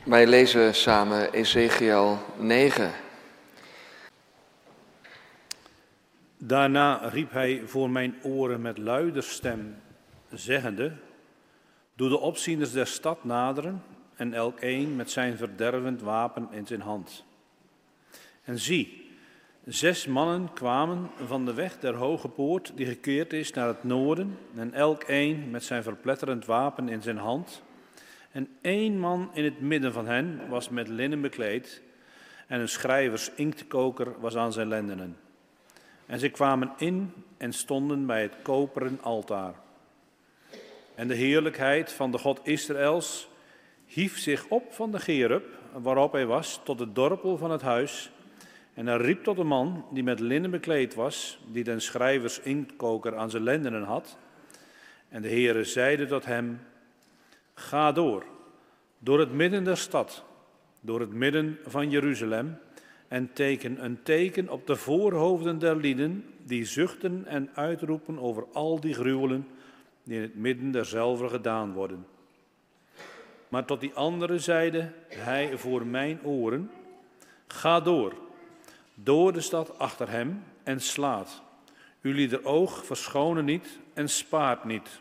Wij lezen samen Ezechiel 9. Daarna riep hij voor mijn oren met luider stem, zeggende: Doe de opzieners der stad naderen, en elkeen met zijn verdervend wapen in zijn hand. En zie, 6 mannen kwamen van de weg der hoge poort, die gekeerd is naar het noorden, en elkeen met zijn verpletterend wapen in zijn hand. En 1 man in het midden van hen was met linnen bekleed, en een schrijvers inktkoker was aan zijn lendenen. En ze kwamen in en stonden bij het koperen altaar. En de heerlijkheid van de God Israëls hief zich op van de gerub, waarop hij was, tot de dorpel van het huis. En hij riep tot de man die met linnen bekleed was, die den schrijvers inktkoker aan zijn lendenen had. En de Heere zeide tot hem: Ga door het midden der stad, door het midden van Jeruzalem, en teken een teken op de voorhoofden der lieden, die zuchten en uitroepen over al die gruwelen die in het midden derzelve gedaan worden. Maar tot die andere zeide hij voor mijn oren: Ga door de stad achter hem en slaat. Ulieder oog verschonen niet en spaart niet.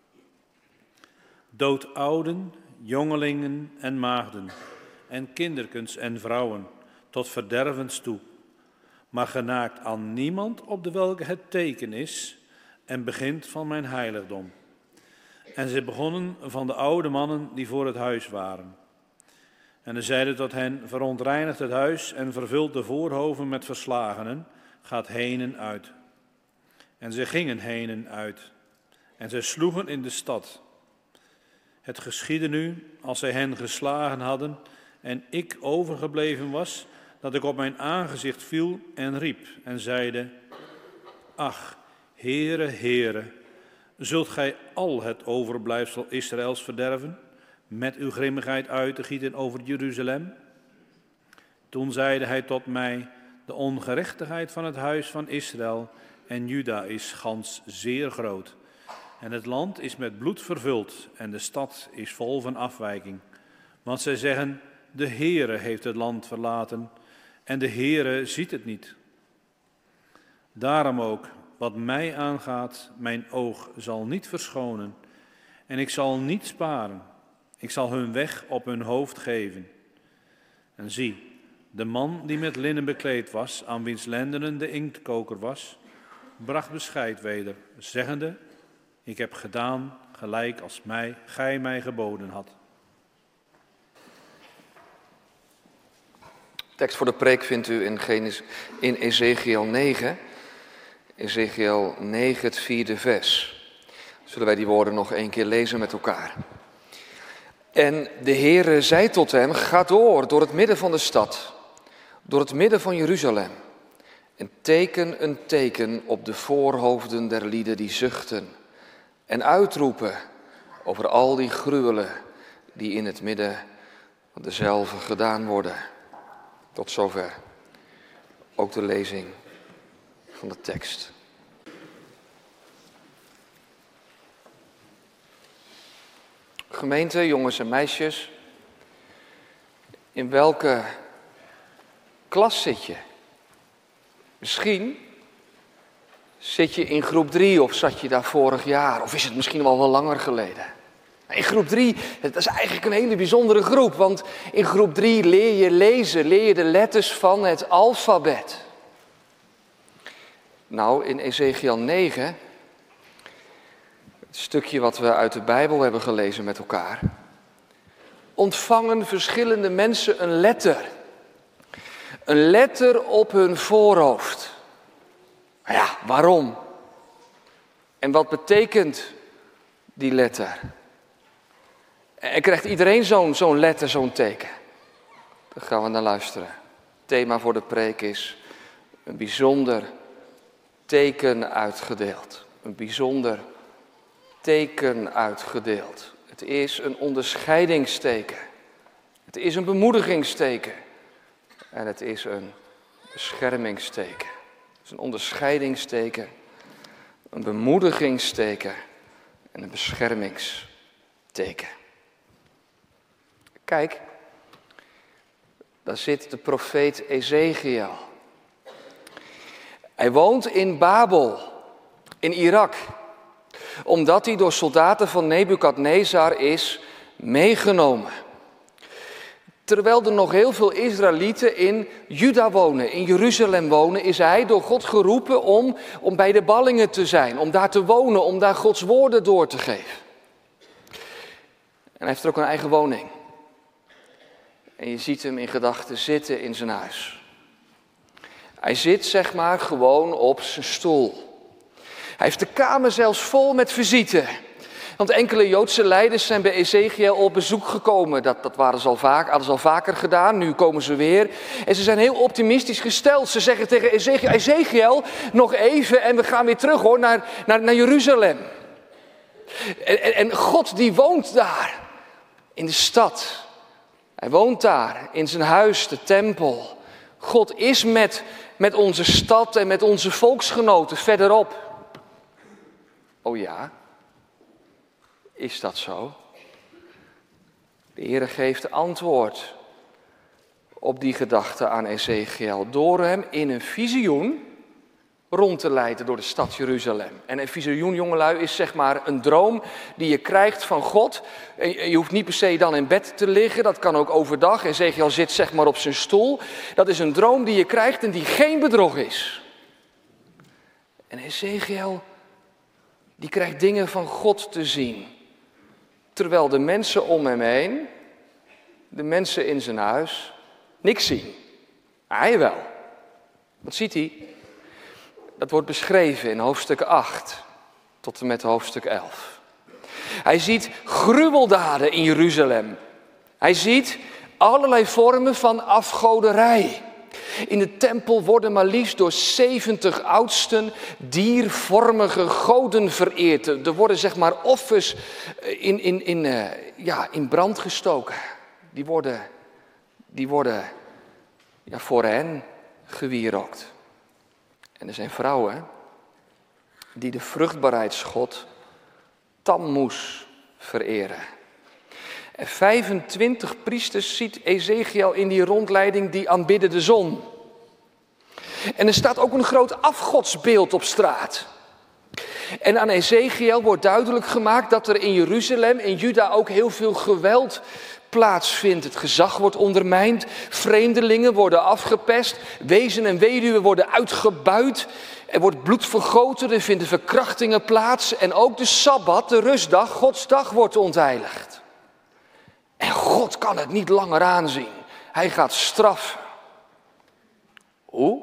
Dood ouden, jongelingen en maagden, en kinderkens en vrouwen, tot verdervens toe. Maar genaakt aan niemand op de welke het teken is, en begint van mijn heiligdom. En ze begonnen van de oude mannen die voor het huis waren. En hij zeide tot hen: Verontreinigt het huis en vervult de voorhoven met verslagenen, gaat heen en uit. En ze gingen heen en uit, en zij sloegen in de stad. Het geschiedde nu, als zij hen geslagen hadden en ik overgebleven was, dat ik op mijn aangezicht viel en riep en zeide: Ach, Heere, Heere, zult gij al het overblijfsel Israëls verderven, met uw grimmigheid uit te gieten over Jeruzalem? Toen zeide hij tot mij: De ongerechtigheid van het huis van Israël en Juda is gans zeer groot. En het land is met bloed vervuld en de stad is vol van afwijking. Want zij zeggen: De Heere heeft het land verlaten en de Heere ziet het niet. Daarom ook, wat mij aangaat, mijn oog zal niet verschonen en ik zal niet sparen. Ik zal hun weg op hun hoofd geven. En zie, de man die met linnen bekleed was, aan wiens lendenen de inktkoker was, bracht bescheid weder, zeggende: Ik heb gedaan gelijk als gij mij geboden had. De tekst voor de preek vindt u in Ezechiel 9. Ezechiel 9, het 4e vers. Zullen wij die woorden nog 1 keer lezen met elkaar. En de Heere zei tot hem: Ga door het midden van de stad, door het midden van Jeruzalem. En teken een teken op de voorhoofden der lieden die zuchten en uitroepen over al die gruwelen die in het midden van dezelve gedaan worden. Tot zover ook de lezing van de tekst. Gemeente, jongens en meisjes, in welke klas zit je? Misschien zit je in groep 3 of zat je daar vorig jaar, of is het misschien wel langer geleden? In groep 3, dat is eigenlijk een hele bijzondere groep, want in groep 3 leer je lezen, leer je de letters van het alfabet. Nou, in Ezechiel 9, het stukje wat we uit de Bijbel hebben gelezen met elkaar, ontvangen verschillende mensen een letter. Een letter op hun voorhoofd. Maar ja, waarom? En wat betekent die letter? En krijgt iedereen zo'n letter, zo'n teken? Daar gaan we naar luisteren. Het thema voor de preek is een bijzonder teken uitgedeeld. Een bijzonder teken uitgedeeld. Het is een onderscheidingsteken. Het is een bemoedigingsteken. En het is een beschermingsteken. Het is een onderscheidingsteken, een bemoedigingsteken en een beschermingsteken. Kijk, Daar zit de profeet Ezechiel. Hij woont in Babel, in Irak, omdat hij door soldaten van Nebukadnezar is meegenomen. Terwijl er nog heel veel Israëlieten in Juda wonen, in Jeruzalem wonen, is hij door God geroepen om bij de ballingen te zijn, om daar te wonen, om daar Gods woorden door te geven. En hij heeft er ook een eigen woning. En je ziet hem in gedachten zitten in zijn huis. Hij zit zeg maar gewoon op zijn stoel. Hij heeft de kamer zelfs vol met visite. Want enkele Joodse leiders zijn bij Ezechiel op bezoek gekomen. Dat hadden ze al vaker gedaan, nu komen ze weer. En ze zijn heel optimistisch gesteld. Ze zeggen tegen Ezechiel, Ezechiel, nog even en we gaan weer terug hoor, naar Jeruzalem. En God die woont daar, in de stad. Hij woont daar, in zijn huis, de tempel. God is met onze stad en met onze volksgenoten verderop. Oh ja, is dat zo? De Heere geeft antwoord op die gedachte aan Ezechiel door hem in een visioen rond te leiden door de stad Jeruzalem. En een visioen, jongelui, is zeg maar een droom die je krijgt van God. En je hoeft niet per se dan in bed te liggen, dat kan ook overdag. Ezechiel zit zeg maar op zijn stoel. Dat is een droom die je krijgt en die geen bedrog is. En Ezechiel, die krijgt dingen van God te zien. Terwijl de mensen om hem heen, de mensen in zijn huis, niks zien. Hij wel. Wat ziet hij? Dat wordt beschreven in hoofdstuk 8 tot en met hoofdstuk 11. Hij ziet gruweldaden in Jeruzalem. Hij ziet allerlei vormen van afgoderij. In de tempel worden maar liefst door 70 oudsten diervormige goden vereerd. Er worden zeg maar offers in brand gestoken. Die worden voor hen gewierookt. En er zijn vrouwen die de vruchtbaarheidsgod Tammuz vereren. En 25 priesters ziet Ezechiel in die rondleiding die aanbidden de zon. En er staat ook een groot afgodsbeeld op straat. En aan Ezechiel wordt duidelijk gemaakt dat er in Jeruzalem, in Juda ook heel veel geweld plaatsvindt. Het gezag wordt ondermijnd, vreemdelingen worden afgepest, wezen en weduwen worden uitgebuit. Er wordt bloed vergoten, er vinden verkrachtingen plaats en ook de Sabbat, de rustdag, Gods dag, wordt ontheiligd. En God kan het niet langer aanzien. Hij gaat straffen. Hoe?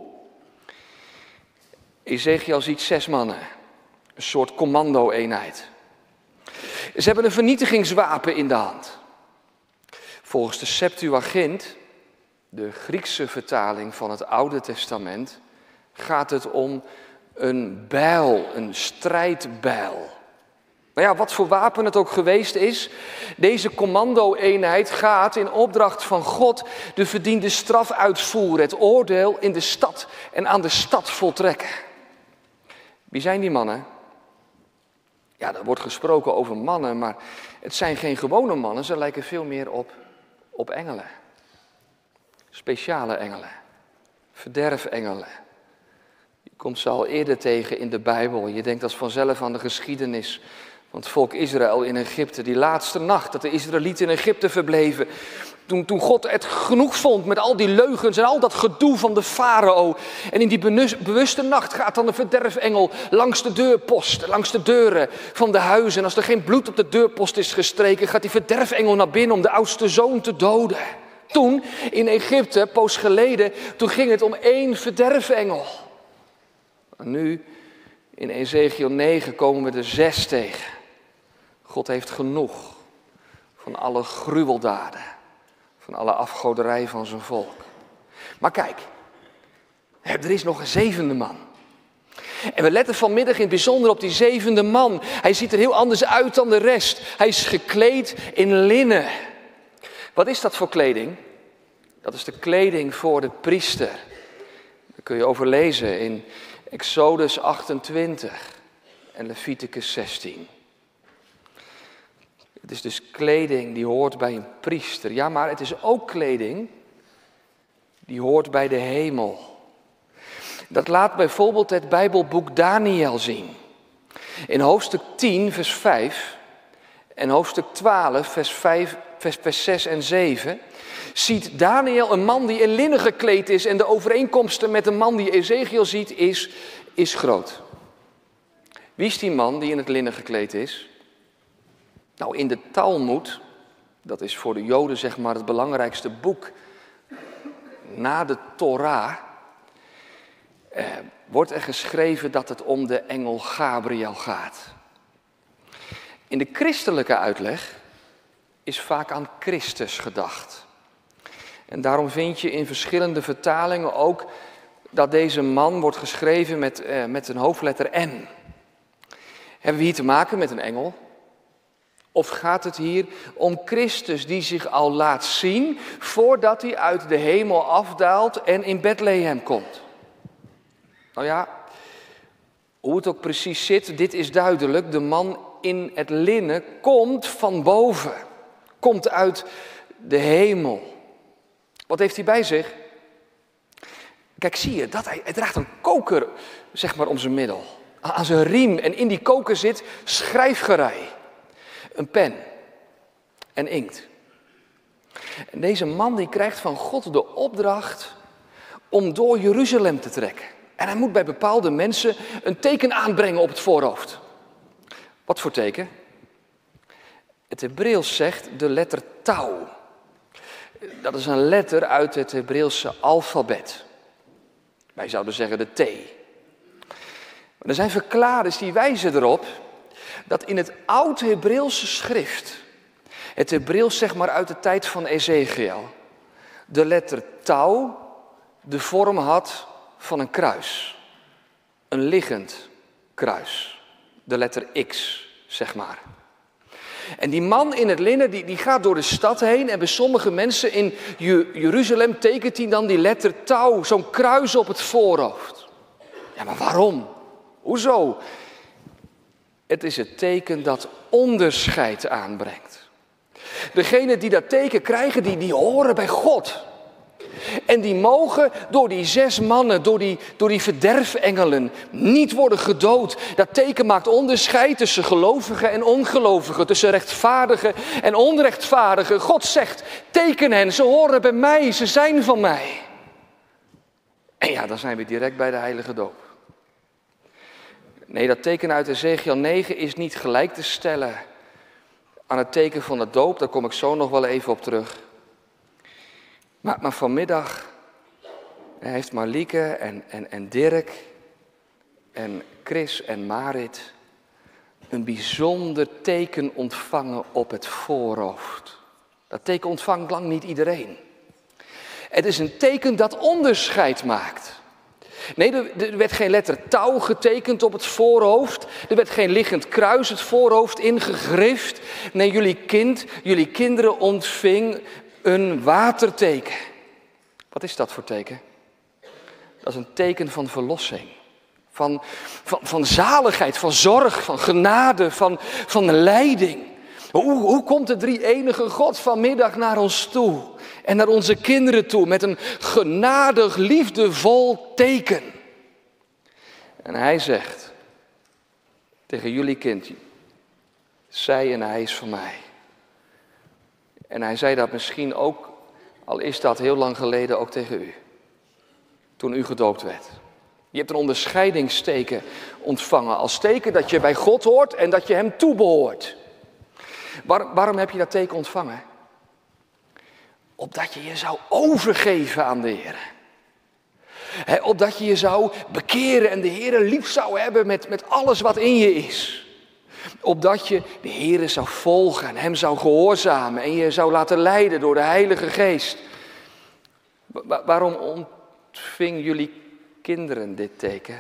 Ezechiel ziet 6 mannen. Een soort commando-eenheid. Ze hebben een vernietigingswapen in de hand. Volgens de Septuagint, de Griekse vertaling van het Oude Testament, gaat het om een bijl, een strijdbijl. Nou ja, wat voor wapen het ook geweest is, deze commando-eenheid gaat in opdracht van God de verdiende straf uitvoeren, het oordeel in de stad en aan de stad voltrekken. Wie zijn die mannen? Ja, er wordt gesproken over mannen, maar het zijn geen gewone mannen, ze lijken veel meer op engelen. Speciale engelen, verderfengelen. Je komt ze al eerder tegen in de Bijbel. Je denkt als vanzelf aan de geschiedenis van het volk Israël in Egypte. Die laatste nacht dat de Israëlieten in Egypte verbleven. Toen God het genoeg vond met al die leugens en al dat gedoe van de farao. En in die bewuste nacht gaat dan de verderfengel langs de deurpost, langs de deuren van de huizen. En als er geen bloed op de deurpost is gestreken, gaat die verderfengel naar binnen om de oudste zoon te doden. Toen, in Egypte, poos geleden, toen ging het om 1 verderfengel. En nu, in Ezechiel 9, komen we er 6 tegen. God heeft genoeg van alle gruweldaden, van alle afgoderij van zijn volk. Maar kijk, er is nog een 7e man. En we letten vanmiddag in het bijzonder op die 7e man. Hij ziet er heel anders uit dan de rest. Hij is gekleed in linnen. Wat is dat voor kleding? Dat is de kleding voor de priester. Dat kun je overlezen in Exodus 28 en Leviticus 16. Het is dus kleding die hoort bij een priester. Ja, maar het is ook kleding die hoort bij de hemel. Dat laat bijvoorbeeld het Bijbelboek Daniël zien. In hoofdstuk 10, vers 5 en hoofdstuk 12, vers 6 en 7... ziet Daniël een man die in linnen gekleed is. En de overeenkomsten met de man die Ezekiel ziet is groot. Wie is die man die in het linnen gekleed is? Nou, in de Talmud, dat is voor de Joden zeg maar het belangrijkste boek na de Torah, wordt er geschreven dat het om de engel Gabriel gaat. In de christelijke uitleg is vaak aan Christus gedacht. En daarom vind je in verschillende vertalingen ook dat deze man wordt geschreven met een hoofdletter N. Hebben we hier te maken met een engel? Of gaat het hier om Christus die zich al laat zien voordat hij uit de hemel afdaalt en in Bethlehem komt? Nou ja, hoe het ook precies zit, dit is duidelijk. De man in het linnen komt van boven, komt uit de hemel. Wat heeft hij bij zich? Kijk, zie je, hij draagt een koker zeg maar om zijn middel, aan zijn riem. En in die koker zit schrijfgerei, een pen en inkt. En deze man die krijgt van God de opdracht om door Jeruzalem te trekken. En hij moet bij bepaalde mensen een teken aanbrengen op het voorhoofd. Wat voor teken? Het Hebreeuws zegt de letter tau. Dat is een letter uit het Hebreeuwse alfabet. Wij zouden zeggen de T. Maar er zijn verklaarders die wijzen erop dat in het oud-Hebreeuwse schrift, het Hebreeuws zeg maar uit de tijd van Ezekiel, de letter tau de vorm had van een kruis. Een liggend kruis. De letter X, zeg maar. En die man in het linnen, die gaat door de stad heen. En bij sommige mensen in Jeruzalem tekent hij dan die letter tau, zo'n kruis op het voorhoofd. Ja, maar waarom? Hoezo? Het is het teken dat onderscheid aanbrengt. Degenen die dat teken krijgen, die horen bij God. En die mogen door die 6 mannen, door die verderfengelen, niet worden gedood. Dat teken maakt onderscheid tussen gelovigen en ongelovigen, tussen rechtvaardigen en onrechtvaardigen. God zegt, teken hen, ze horen bij mij, ze zijn van mij. En ja, dan zijn we direct bij de heilige doop. Nee, dat teken uit Ezekiel 9 is niet gelijk te stellen aan het teken van de doop. Daar kom ik zo nog wel even op terug. Maar vanmiddag heeft Marlieke en Dirk en Chris en Marit een bijzonder teken ontvangen op het voorhoofd. Dat teken ontvangt lang niet iedereen. Het is een teken dat onderscheid maakt. Nee, er werd geen letter tau getekend op het voorhoofd. Er werd geen liggend kruis het voorhoofd ingegrift. Nee, jullie kinderen ontving een waterteken. Wat is dat voor teken? Dat is een teken van verlossing. Van zaligheid, van zorg, van genade, van leiding. Hoe komt de drie-enige God vanmiddag naar ons toe? En naar onze kinderen toe met een genadig, liefdevol teken. En hij zegt tegen jullie kind, zij en hij is van mij. En hij zei dat misschien ook, al is dat heel lang geleden, ook tegen u. Toen u gedoopt werd. Je hebt een onderscheidingsteken ontvangen als teken dat je bij God hoort en dat je hem toebehoort. Waarom heb je dat teken ontvangen? Opdat je je zou overgeven aan de Heer. Opdat je je zou bekeren en de Heer lief zou hebben met alles wat in je is. Opdat je de Heer zou volgen en hem zou gehoorzamen en je zou laten leiden door de Heilige Geest. Waarom ontvingen jullie kinderen dit teken?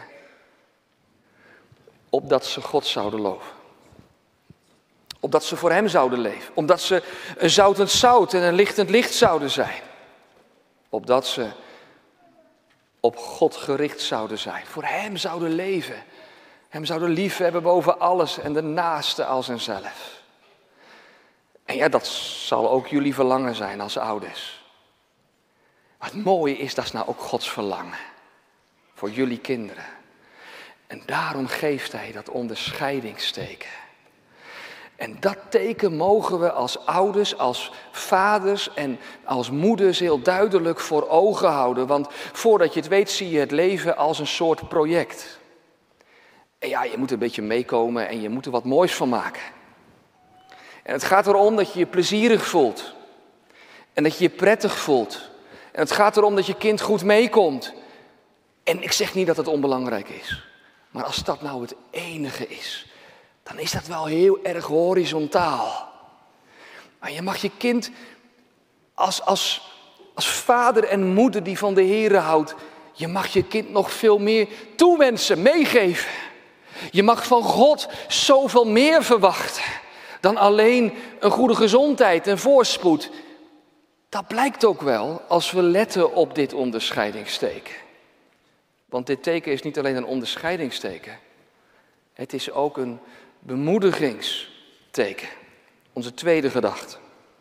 Opdat ze God zouden loven. Opdat ze voor hem zouden leven. Omdat ze een zoutend zout en een lichtend licht zouden zijn. Opdat ze op God gericht zouden zijn. Voor hem zouden leven. Hem zouden lief hebben boven alles en de naaste als henzelf. En ja, dat zal ook jullie verlangen zijn als ouders. Wat mooi is, dat is nou ook Gods verlangen. Voor jullie kinderen. En daarom geeft hij dat onderscheidingsteken. En dat teken mogen we als ouders, als vaders en als moeders heel duidelijk voor ogen houden. Want voordat je het weet zie je het leven als een soort project. En ja, je moet een beetje meekomen en je moet er wat moois van maken. En het gaat erom dat je je plezierig voelt. En dat je je prettig voelt. En het gaat erom dat je kind goed meekomt. En ik zeg niet dat het onbelangrijk is. Maar als dat nou het enige is, dan is dat wel heel erg horizontaal. Maar je mag je kind als vader en moeder die van de Here houdt, je mag je kind nog veel meer toewensen, meegeven. Je mag van God zoveel meer verwachten dan alleen een goede gezondheid en voorspoed. Dat blijkt ook wel als we letten op dit onderscheidingsteken. Want dit teken is niet alleen een onderscheidingsteken. Het is ook een bemoedigingsteken. Onze tweede gedachte.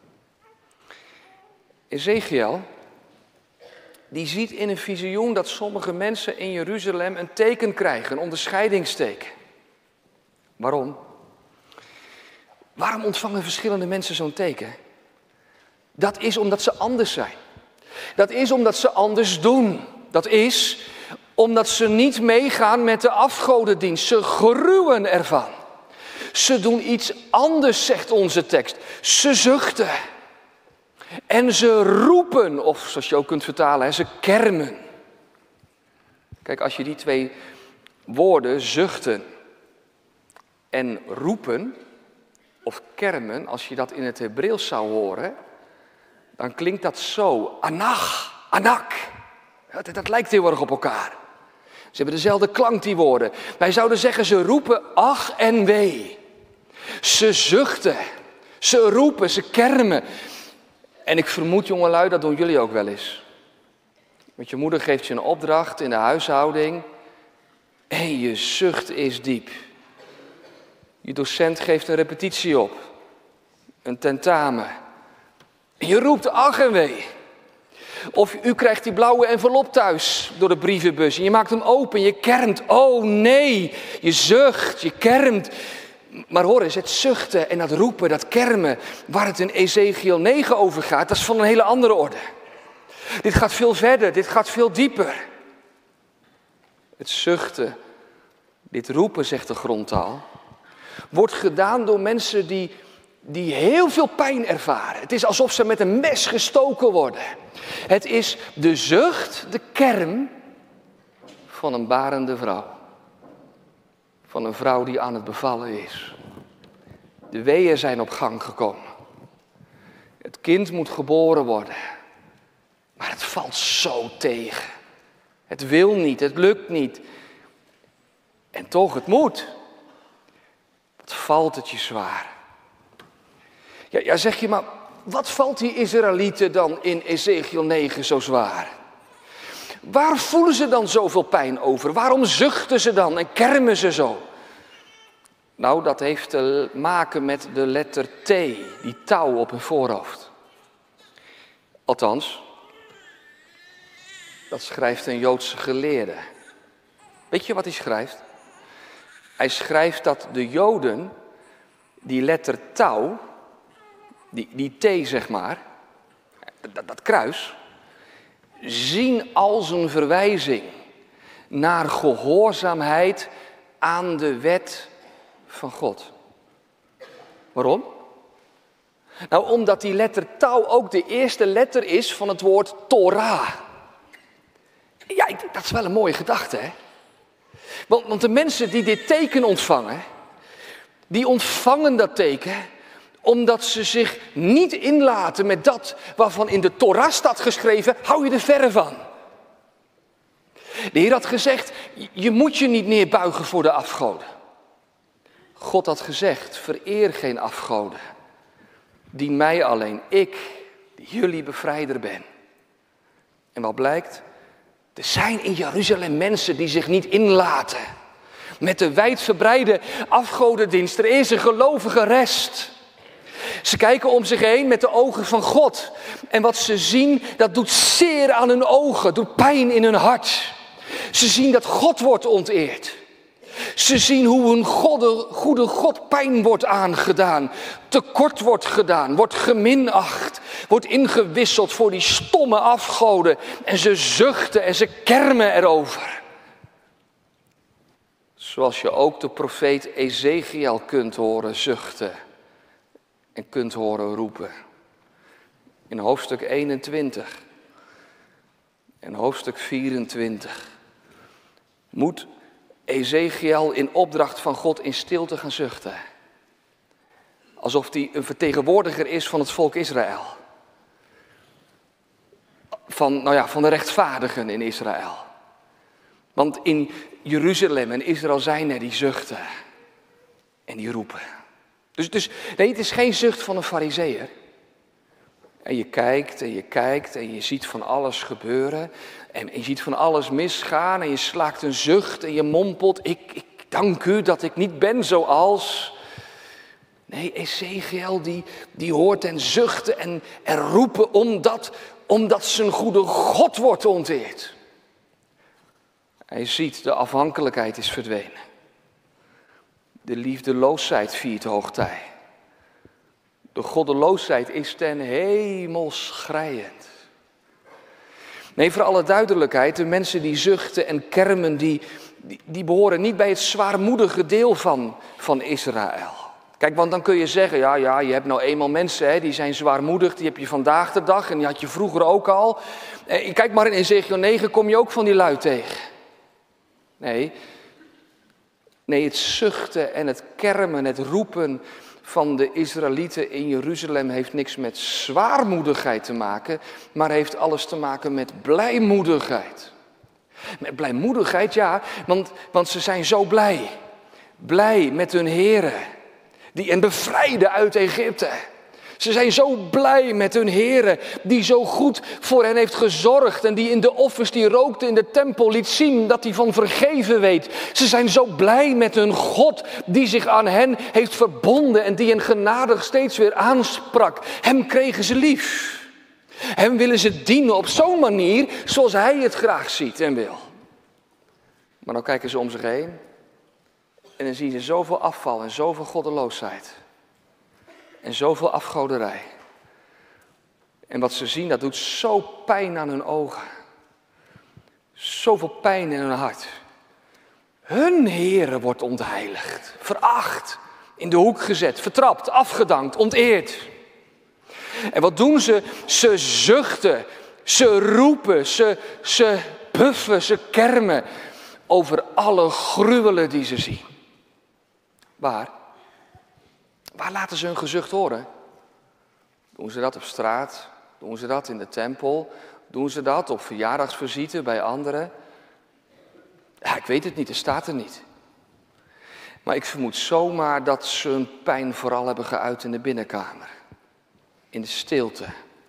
Ezekiel, die ziet in een visioen dat sommige mensen in Jeruzalem een teken krijgen, een onderscheidingsteken. Waarom? Waarom ontvangen verschillende mensen zo'n teken? Dat is omdat ze anders zijn. Dat is omdat ze anders doen. Dat is omdat ze niet meegaan met de afgodendienst. Ze gruwen ervan. Ze doen iets anders, zegt onze tekst. Ze zuchten. En ze roepen, of zoals je ook kunt vertalen, ze kermen. Kijk, als je die twee woorden, zuchten en roepen, of kermen, als je dat in het Hebreeuws zou horen, dan klinkt dat zo. Anach, anak. Dat lijkt heel erg op elkaar. Ze hebben dezelfde klank, die woorden. Wij zouden zeggen, ze roepen ach en wee. Ze zuchten. Ze roepen, ze kermen. En ik vermoed, jongelui, dat doen jullie ook wel eens. Want je moeder geeft je een opdracht in de huishouding. En je zucht is diep. Je docent geeft een repetitie op. Een tentamen. En je roept ach en wee. Of u krijgt die blauwe envelop thuis door de brievenbus. En je maakt hem open, je kermt. Oh nee, je zucht, je kermt. Maar hoor eens, het zuchten en dat roepen, dat kermen, waar het in Ezekiel 9 over gaat, dat is van een hele andere orde. Dit gaat veel verder, dit gaat veel dieper. Het zuchten, dit roepen, zegt de grondtaal, wordt gedaan door mensen die heel veel pijn ervaren. Het is alsof ze met een mes gestoken worden. Het is de zucht, de kerm van een barende vrouw. Van een vrouw die aan het bevallen is. De weeën zijn op gang gekomen. Het kind moet geboren worden. Maar het valt zo tegen. Het wil niet, het lukt niet. En toch, het moet. Wat valt het je zwaar. Ja, zeg je, maar wat valt die Israëlieten dan in Ezekiel 9 zo zwaar? Waar voelen ze dan zoveel pijn over? Waarom zuchten ze dan en kermen ze zo? Nou, dat heeft te maken met de letter T, die touw op hun voorhoofd. Althans, dat schrijft een Joodse geleerde. Weet je wat hij schrijft? Hij schrijft dat de Joden die letter touw, die T zeg maar, dat kruis, zien als een verwijzing naar gehoorzaamheid aan de wet van God. Waarom? Nou, omdat die letter touw ook de eerste letter is van het woord Torah. Ja, dat is wel een mooie gedachte, hè? Want de mensen die dit teken ontvangen, die ontvangen dat teken omdat ze zich niet inlaten met dat waarvan in de Torah staat geschreven, hou je er verre van. De Heer had gezegd, je moet je niet neerbuigen voor de afgoden. God had gezegd, vereer geen afgoden. Dien mij alleen, ik, die jullie bevrijder ben. En wat blijkt? Er zijn in Jeruzalem mensen die zich niet inlaten met de wijdverbreide afgodendienst. Er is een gelovige rest. Ze kijken om zich heen met de ogen van God. En wat ze zien, dat doet zeer aan hun ogen, doet pijn in hun hart. Ze zien dat God wordt onteerd. Ze zien hoe een goede God pijn wordt aangedaan, tekort wordt gedaan, wordt geminacht, wordt ingewisseld voor die stomme afgoden. En ze zuchten en ze kermen erover. Zoals je ook de profeet Ezechiel kunt horen zuchten en kunt horen roepen. In hoofdstuk 21 en hoofdstuk 24 moet Ezechiel in opdracht van God in stilte gaan zuchten. Alsof hij een vertegenwoordiger is van het volk Israël. Van de rechtvaardigen in Israël. Want in Jeruzalem en Israël zijn er die zuchten. En die roepen. Dus nee, het is geen zucht van een farizeeër. En je kijkt en je kijkt en je ziet van alles gebeuren. En je ziet van alles misgaan en je slaakt een zucht en je mompelt. Ik dank u dat ik niet ben zoals. Nee, Ezechiel die hoort en zuchten en roepen omdat zijn goede God wordt onteerd. Hij ziet, de afhankelijkheid is verdwenen. De liefdeloosheid viert hoogtij. De goddeloosheid is ten hemel schreiend. Nee, voor alle duidelijkheid, de mensen die zuchten en kermen, die behoren niet bij het zwaarmoedige deel van Israël. Kijk, want dan kun je zeggen, ja, je hebt nou eenmaal mensen, die zijn zwaarmoedig, die heb je vandaag de dag en die had je vroeger ook al. Kijk maar in Ezechiel 9 kom je ook van die lui tegen. Nee, het zuchten en het kermen, het roepen van de Israëlieten in Jeruzalem heeft niks met zwaarmoedigheid te maken, maar heeft alles te maken met blijmoedigheid. Met blijmoedigheid, ja, want ze zijn zo blij. Blij met hun Here, die hen bevrijdde uit Egypte. Ze zijn zo blij met hun Here, die zo goed voor hen heeft gezorgd en die in de offers die rookte in de tempel liet zien dat hij van vergeven weet. Ze zijn zo blij met hun God, die zich aan hen heeft verbonden en die hen genadig steeds weer aansprak. Hem kregen ze lief. Hem willen ze dienen op zo'n manier zoals hij het graag ziet en wil. Maar dan kijken ze om zich heen en dan zien ze zoveel afval en zoveel goddeloosheid. En zoveel afgoderij. En wat ze zien, dat doet zo pijn aan hun ogen. Zoveel pijn in hun hart. Hun Heere wordt ontheiligd, veracht, in de hoek gezet, vertrapt, afgedankt, onteerd. En wat doen ze? Ze zuchten, ze roepen, ze puffen, ze kermen over alle gruwelen die ze zien. Waar laten ze hun gezucht horen? Doen ze dat op straat? Doen ze dat in de tempel? Doen ze dat op verjaardagsvisite bij anderen? Ja, ik weet het niet, het staat er niet. Maar ik vermoed zomaar dat ze hun pijn vooral hebben geuit in de binnenkamer. In de stilte.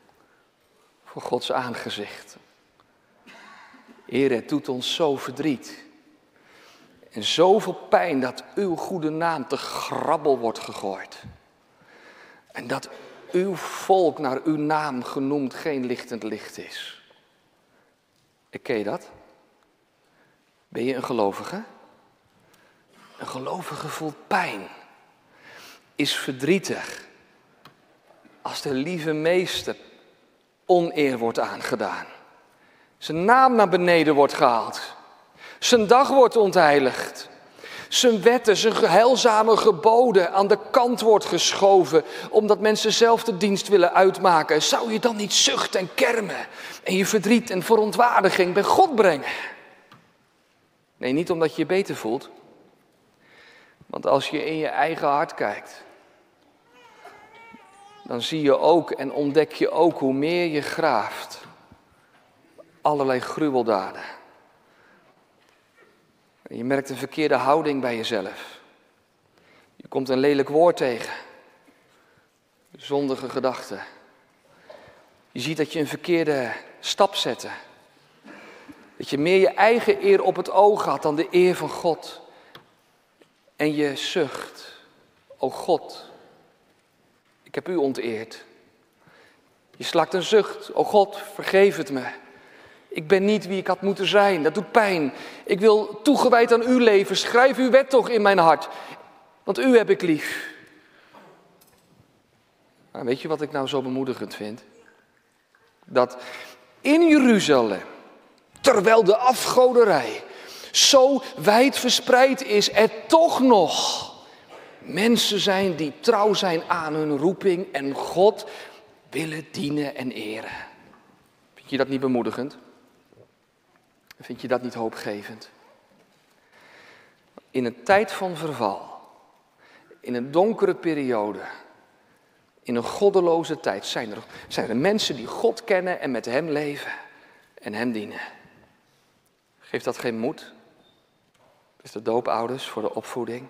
Voor Gods aangezicht. Heer, het doet ons zo verdriet. En zoveel pijn dat uw goede naam te grabbel wordt gegooid. En dat uw volk naar uw naam genoemd geen lichtend licht is. Ken je dat? Ben je een gelovige? Een gelovige voelt pijn. Is verdrietig. Als de lieve meester oneer wordt aangedaan. Zijn naam naar beneden wordt gehaald. Zijn dag wordt ontheiligd. Zijn wetten, zijn heilzame geboden aan de kant wordt geschoven. Omdat mensen zelf de dienst willen uitmaken. Zou je dan niet zuchten en kermen. En je verdriet en verontwaardiging bij God brengen? Nee, niet omdat je je beter voelt. Want als je in je eigen hart kijkt. Dan zie je ook en ontdek je ook hoe meer je graaft. Allerlei gruweldaden. Je merkt een verkeerde houding bij jezelf. Je komt een lelijk woord tegen. Zondige gedachten. Je ziet dat je een verkeerde stap zette. Dat je meer je eigen eer op het oog had dan de eer van God. En je zucht, o God, Ik heb u onteerd. Je slaakt een zucht. O God, vergeef het me. Ik ben niet wie ik had moeten zijn. Dat doet pijn. Ik wil toegewijd aan uw leven. Schrijf uw wet toch in mijn hart. Want u heb ik lief. Maar weet je wat ik nou zo bemoedigend vind? Dat in Jeruzalem, terwijl de afgoderij zo wijd verspreid is, er toch nog mensen zijn die trouw zijn aan hun roeping en God willen dienen en eren. Vind je dat niet bemoedigend? Vind je dat niet hoopgevend? In een tijd van verval, in een donkere periode, in een goddeloze tijd zijn er mensen die God kennen en met hem leven en hem dienen. Geeft dat geen moed? Is de doopouders voor de opvoeding?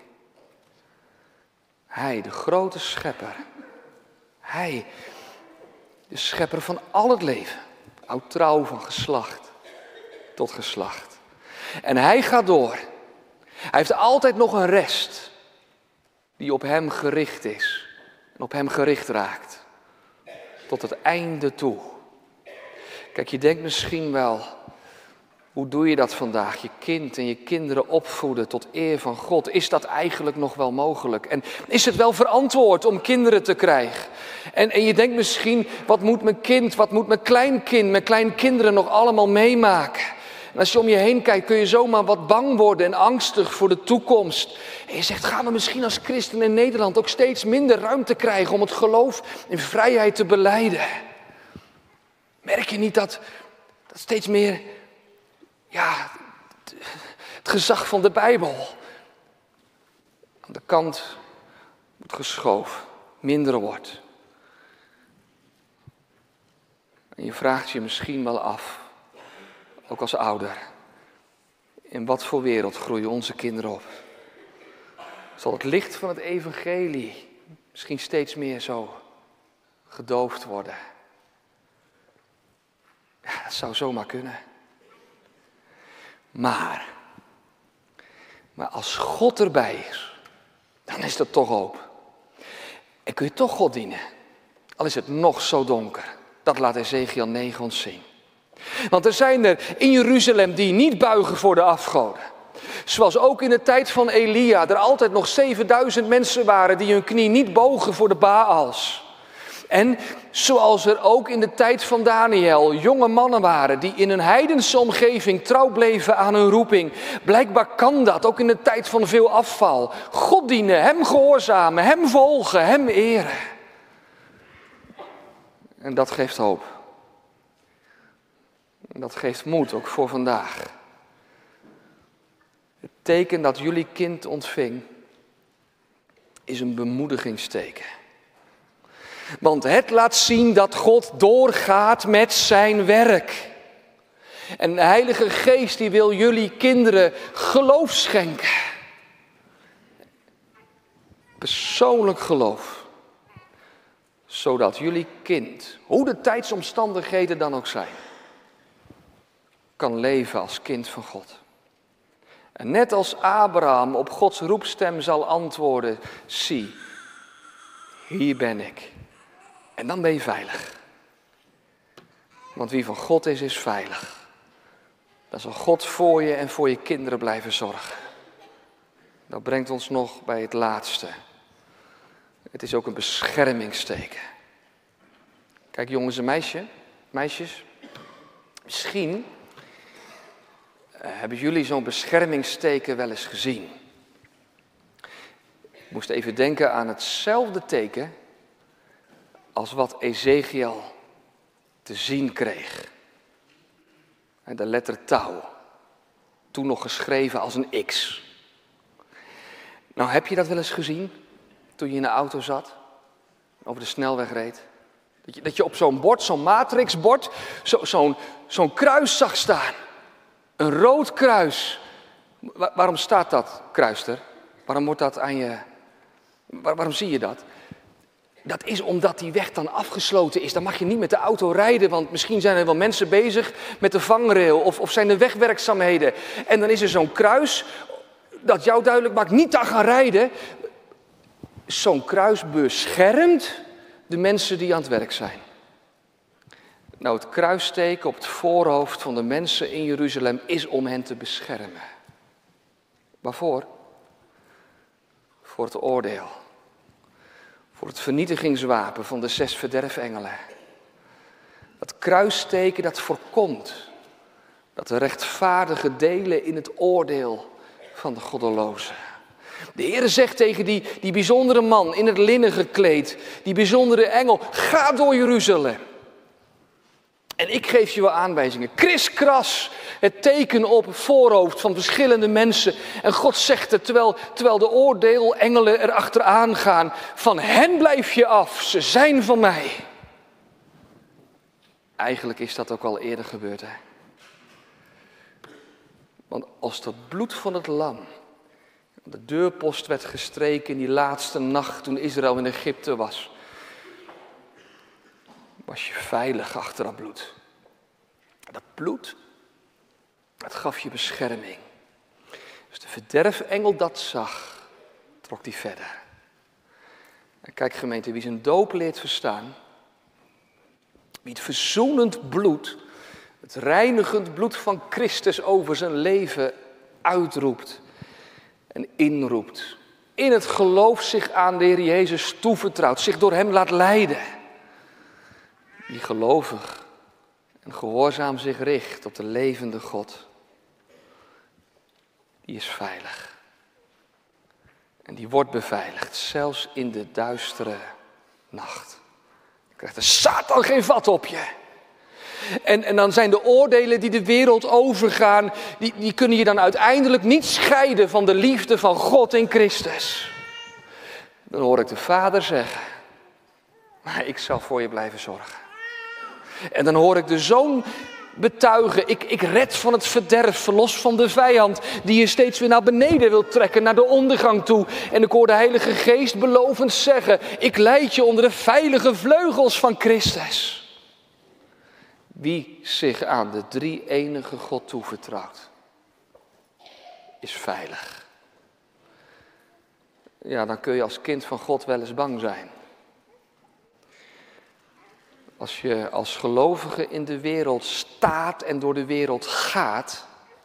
Hij, de grote schepper. Hij, de schepper van al het leven. Houdt trouw van geslacht tot geslacht. En hij gaat door. Hij heeft altijd nog een rest die op hem gericht is. En op hem gericht raakt. Tot het einde toe. Kijk, je denkt misschien wel, hoe doe je dat vandaag? Je kind en je kinderen opvoeden tot eer van God. Is dat eigenlijk nog wel mogelijk? En is het wel verantwoord om kinderen te krijgen? En je denkt misschien, wat moet mijn kind, wat moet mijn kleinkind, mijn kleinkinderen nog allemaal meemaken? En als je om je heen kijkt, kun je zomaar wat bang worden en angstig voor de toekomst. En je zegt, gaan we misschien als christen in Nederland ook steeds minder ruimte krijgen om het geloof in vrijheid te belijden? Merk je niet dat steeds meer, het gezag van de Bijbel aan de kant wordt geschoven, minder wordt? En je vraagt je misschien wel af, ook als ouder, in wat voor wereld groeien onze kinderen op? Zal het licht van het evangelie misschien steeds meer zo gedoofd worden? Ja, dat zou zomaar kunnen. Maar als God erbij is, dan is dat toch hoop. En kun je toch God dienen, al is het nog zo donker. Dat laat Ezekiel 9 ons zien. Want er zijn er in Jeruzalem die niet buigen voor de afgoden. Zoals ook in de tijd van Elia er altijd nog 7000 mensen waren die hun knie niet bogen voor de Baals. En zoals er ook in de tijd van Daniel jonge mannen waren die in een heidense omgeving trouw bleven aan hun roeping. Blijkbaar kan dat, ook in de tijd van veel afval. God dienen, hem gehoorzamen, hem volgen, hem eren. En dat geeft hoop. En dat geeft moed, ook voor vandaag. Het teken dat jullie kind ontving, is een bemoedigingsteken. Want het laat zien dat God doorgaat met zijn werk. En de Heilige Geest die wil jullie kinderen geloof schenken. Persoonlijk geloof. Zodat jullie kind, hoe de tijdsomstandigheden dan ook zijn, kan leven als kind van God. En net als Abraham op Gods roepstem zal antwoorden, zie, hier ben ik. En dan ben je veilig. Want wie van God is veilig. Dan zal God voor je en voor je kinderen blijven zorgen. Dat brengt ons nog bij het laatste. Het is ook een beschermingsteken. Kijk jongens en meisjes. Misschien hebben jullie zo'n beschermingsteken wel eens gezien. Ik moest even denken aan hetzelfde teken als wat Ezekiel te zien kreeg. De letter tau. Toen nog geschreven als een X. Nou, heb je dat wel eens gezien? Toen je in de auto zat, over de snelweg reed. Dat je op zo'n bord, zo'n matrixbord, zo'n kruis zag staan. Een rood kruis. Waarom staat dat kruis er? Waarom wordt dat aan je... Waarom zie je dat? Dat is omdat die weg dan afgesloten is. Dan mag je niet met de auto rijden, want misschien zijn er wel mensen bezig met de vangrail of zijn er wegwerkzaamheden. En dan is er zo'n kruis dat jou duidelijk maakt niet te gaan rijden. Zo'n kruis beschermt de mensen die aan het werk zijn. Nou, het kruisteken op het voorhoofd van de mensen in Jeruzalem is om hen te beschermen. Waarvoor? Voor het oordeel. Voor het vernietigingswapen van de 6 verderfengelen. Dat kruisteken dat voorkomt dat de rechtvaardigen delen in het oordeel van de goddelozen. De Heer zegt tegen die bijzondere man in het linnen gekleed, die bijzondere engel, ga door Jeruzalem. En ik geef je wel aanwijzingen. Kriskras, het teken op het voorhoofd van verschillende mensen. En God zegt het, terwijl de oordeelengelen erachteraan gaan. Van hen blijf je af, ze zijn van mij. Eigenlijk is dat ook al eerder gebeurd, hè. Want als dat bloed van het lam aan de deurpost werd gestreken in die laatste nacht toen Israël in Egypte was je veilig achter dat bloed. Dat bloed, dat gaf je bescherming. Dus de verderfengel dat zag, trok die verder. En kijk gemeente, wie zijn doop leert verstaan, wie het verzoenend bloed, het reinigend bloed van Christus over zijn leven uitroept en inroept. In het geloof zich aan de Heer Jezus toevertrouwt, zich door hem laat leiden. Die gelovig en gehoorzaam zich richt op de levende God, die is veilig. En die wordt beveiligd, zelfs in de duistere nacht. Dan krijgt de Satan geen vat op je. En dan zijn de oordelen die de wereld overgaan, die kunnen je dan uiteindelijk niet scheiden van de liefde van God in Christus. Dan hoor ik de Vader zeggen, maar ik zal voor je blijven zorgen. En dan hoor ik de Zoon betuigen, ik red van het verderf, verlos van de vijand die je steeds weer naar beneden wil trekken, naar de ondergang toe. En ik hoor de Heilige Geest belovend zeggen, ik leid je onder de veilige vleugels van Christus. Wie zich aan de drie-enige God toevertrouwt, is veilig. Ja, dan kun je als kind van God wel eens bang zijn. Als je als gelovige in de wereld staat en door de wereld gaat,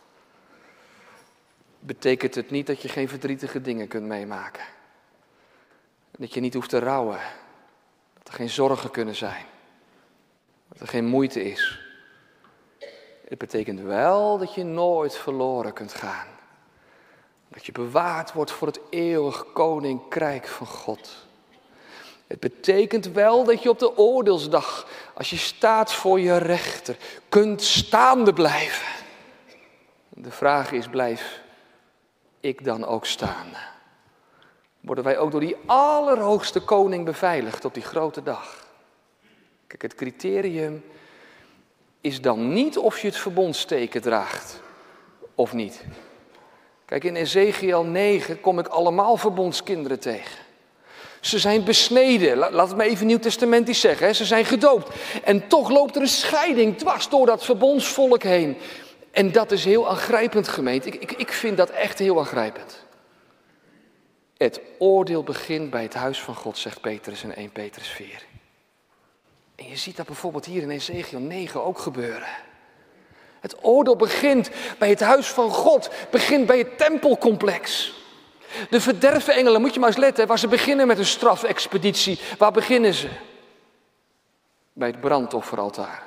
betekent het niet dat je geen verdrietige dingen kunt meemaken. Dat je niet hoeft te rouwen. Dat er geen zorgen kunnen zijn. Dat er geen moeite is. Het betekent wel dat je nooit verloren kunt gaan. Dat je bewaard wordt voor het eeuwig koninkrijk van God. Het betekent wel dat je op de oordeelsdag, als je staat voor je rechter, kunt staande blijven. De vraag is, blijf ik dan ook staan? Worden wij ook door die allerhoogste koning beveiligd op die grote dag? Kijk, het criterium is dan niet of je het verbondsteken draagt of niet. Kijk, in Ezekiel 9 kom ik allemaal verbondskinderen tegen. Ze zijn besneden, laat het maar even nieuwtestamentisch zeggen, hè? Ze zijn gedoopt. En toch loopt er een scheiding dwars door dat verbondsvolk heen. En dat is heel aangrijpend, gemeente. Ik vind dat echt heel aangrijpend. Het oordeel begint bij het huis van God, zegt Petrus in 1 Petrus 4. En je ziet dat bijvoorbeeld hier in Ezekiel 9 ook gebeuren. Het oordeel begint bij het huis van God, begint bij het tempelcomplex. De verderfengelen, moet je maar eens letten, waar ze beginnen met een strafexpeditie. Waar beginnen ze? Bij het brandofferaltaar.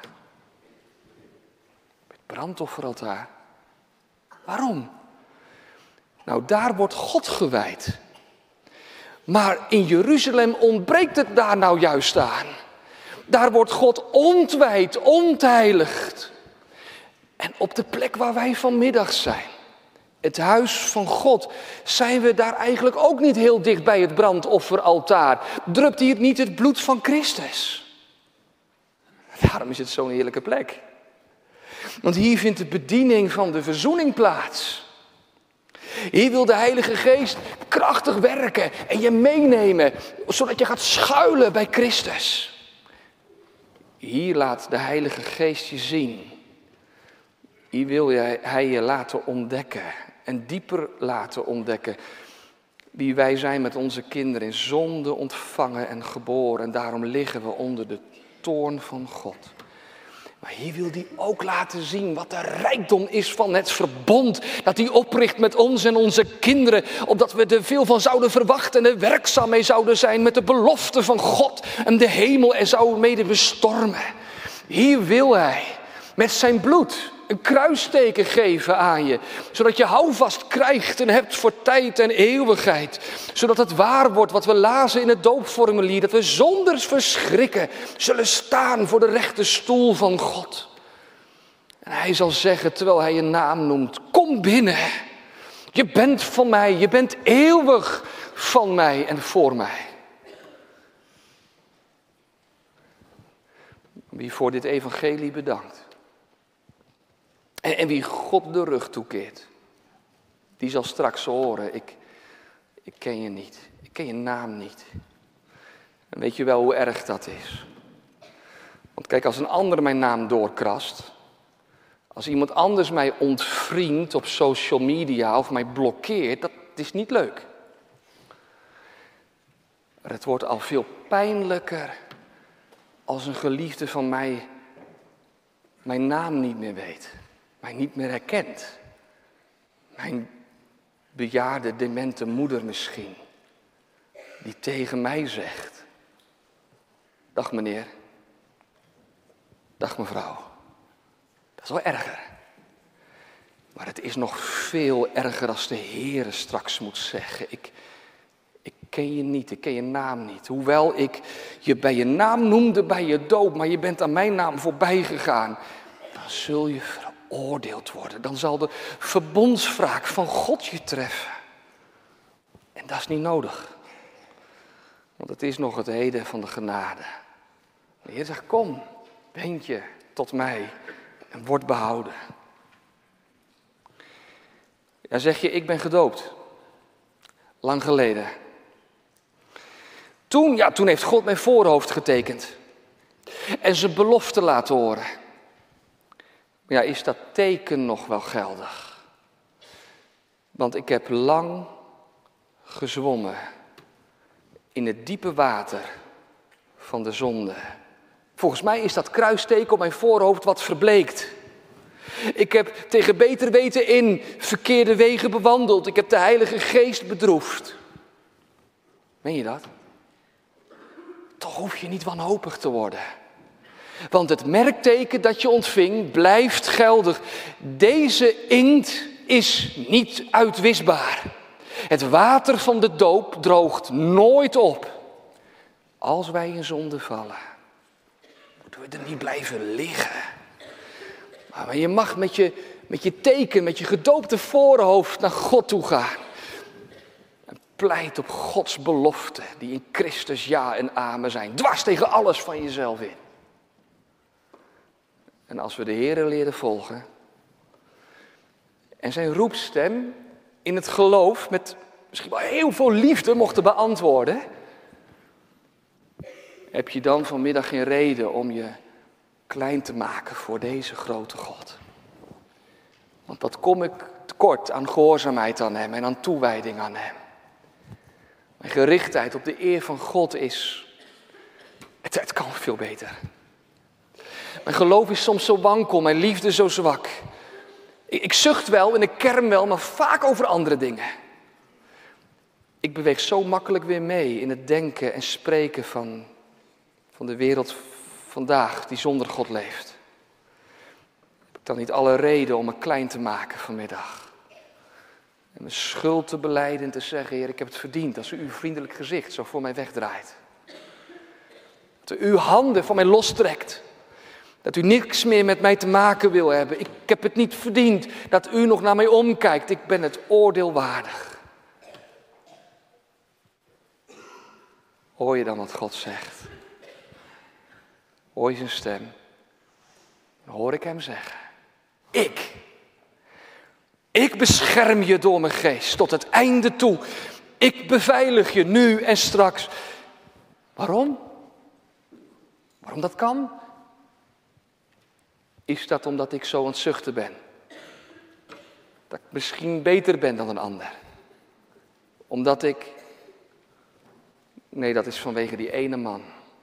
Bij het brandofferaltaar. Waarom? Nou, daar wordt God gewijd. Maar in Jeruzalem ontbreekt het daar nou juist aan. Daar wordt God ontwijd, ontheiligd. En op de plek waar wij vanmiddag zijn, het huis van God, zijn we daar eigenlijk ook niet heel dicht bij het brandofferaltaar. Drupt hier niet het bloed van Christus? Daarom is het zo'n heerlijke plek. Want hier vindt de bediening van de verzoening plaats. Hier wil de Heilige Geest krachtig werken en je meenemen, zodat je gaat schuilen bij Christus. Hier laat de Heilige Geest je zien. Hier wil hij je laten ontdekken en dieper laten ontdekken wie wij zijn met onze kinderen, in zonde ontvangen en geboren. En daarom liggen we onder de toorn van God. Maar hier wil hij ook laten zien wat de rijkdom is van het verbond dat hij opricht met ons en onze kinderen. Opdat we er veel van zouden verwachten en er werkzaam mee zouden zijn met de belofte van God. En de hemel er zou mede bestormen. Hier wil hij met zijn bloed een kruisteken geven aan je. Zodat je houvast krijgt en hebt voor tijd en eeuwigheid. Zodat het waar wordt wat we lazen in het doopformulier. Dat we zonder verschrikken zullen staan voor de rechte stoel van God. En hij zal zeggen terwijl hij je naam noemt. Kom binnen. Je bent van mij. Je bent eeuwig van mij en voor mij. Wie voor dit evangelie bedankt. En wie God de rug toekeert, die zal straks horen, ik ken je niet, ik ken je naam niet. En weet je wel hoe erg dat is? Want kijk, als een ander mijn naam doorkrast, als iemand anders mij ontvriendt op social media of mij blokkeert, dat is niet leuk. Maar het wordt al veel pijnlijker als een geliefde van mij mijn naam niet meer weet. Mij niet meer herkent. Mijn bejaarde, demente moeder misschien. Die tegen mij zegt. Dag meneer. Dag mevrouw. Dat is wel erger. Maar het is nog veel erger als de Heere straks moet zeggen. Ik ken je niet, ik ken je naam niet. Hoewel ik je bij je naam noemde bij je doop, maar je bent aan mijn naam voorbij gegaan. Dan zul je veroordeeld worden. Dan zal de verbondswraak van God je treffen. En dat is niet nodig. Want het is nog het heden van de genade. De Heer zegt, kom, wend je tot mij en word behouden. Ja, zeg je, ik ben gedoopt. Lang geleden. Toen heeft God mijn voorhoofd getekend. En zijn belofte laten horen. Maar ja, is dat teken nog wel geldig? Want ik heb lang gezwommen in het diepe water van de zonde. Volgens mij is dat kruisteken op mijn voorhoofd wat verbleekt. Ik heb tegen beter weten in verkeerde wegen bewandeld. Ik heb de Heilige Geest bedroefd. Meen je dat? Toch hoef je niet wanhopig te worden. Want het merkteken dat je ontving blijft geldig. Deze inkt is niet uitwisbaar. Het water van de doop droogt nooit op. Als wij in zonde vallen, moeten we er niet blijven liggen. Maar je mag met je teken, met je gedoopte voorhoofd naar God toe gaan. En pleit op Gods beloften die in Christus ja en amen zijn. Dwars tegen alles van jezelf in. En als we de Heere leren volgen en zijn roepstem in het geloof met misschien wel heel veel liefde mochten beantwoorden, heb je dan vanmiddag geen reden om je klein te maken voor deze grote God. Want dat kom ik tekort aan gehoorzaamheid aan hem en aan toewijding aan hem. Mijn gerichtheid op de eer van God is, het kan veel beter. Mijn geloof is soms zo wankel, mijn liefde zo zwak. Ik zucht wel en ik kerm wel, maar vaak over andere dingen. Ik beweeg zo makkelijk weer mee in het denken en spreken van de wereld vandaag die zonder God leeft. Heb ik dan niet alle reden om me klein te maken vanmiddag? En mijn schuld te belijden en te zeggen, Heer, ik heb het verdiend als u uw vriendelijk gezicht zo voor mij wegdraait. Dat u uw handen van mij lostrekt. Dat u niks meer met mij te maken wil hebben. Ik heb het niet verdiend dat u nog naar mij omkijkt. Ik ben het oordeel waardig. Hoor je dan wat God zegt? Hoor je zijn stem? Dan hoor ik hem zeggen. Ik bescherm je door mijn geest tot het einde toe. Ik beveilig je nu en straks. Waarom? Waarom dat kan? Is dat omdat ik zo aan het zuchten ben? Dat ik misschien beter ben dan een ander? Omdat ik... Nee, dat is vanwege die ene man.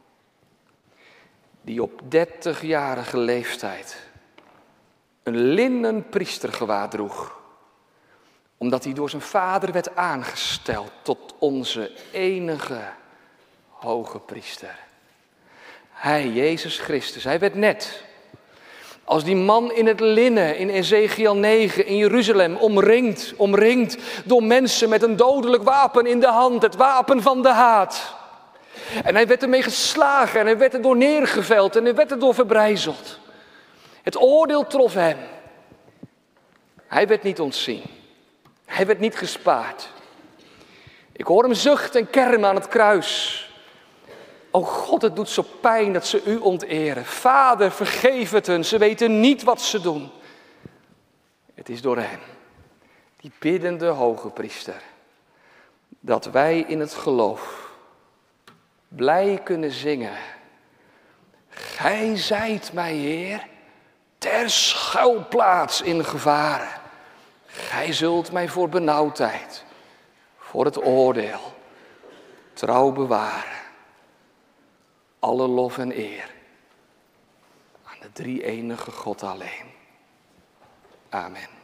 Die op 30-jarige leeftijd een linnen priestergewaad droeg. Omdat hij door zijn vader werd aangesteld tot onze enige hoge priester. Hij, Jezus Christus, hij werd net als die man in het linnen in Ezekiel 9 in Jeruzalem, omringd door mensen met een dodelijk wapen in de hand, het wapen van de haat. En hij werd ermee geslagen en hij werd erdoor neergeveld en hij werd erdoor verbrijzeld. Het oordeel trof hem. Hij werd niet ontzien. Hij werd niet gespaard. Ik hoor hem zuchten en kermen aan het kruis. O God, het doet zo pijn dat ze u onteren. Vader, vergeef het hun, ze weten niet wat ze doen. Het is door hem, die biddende hoge priester, dat wij in het geloof blij kunnen zingen. Gij zijt mij, Heer, ter schuilplaats in gevaren. Gij zult mij voor benauwdheid, voor het oordeel, trouw bewaren. Alle lof en eer aan de drie-enige God alleen. Amen.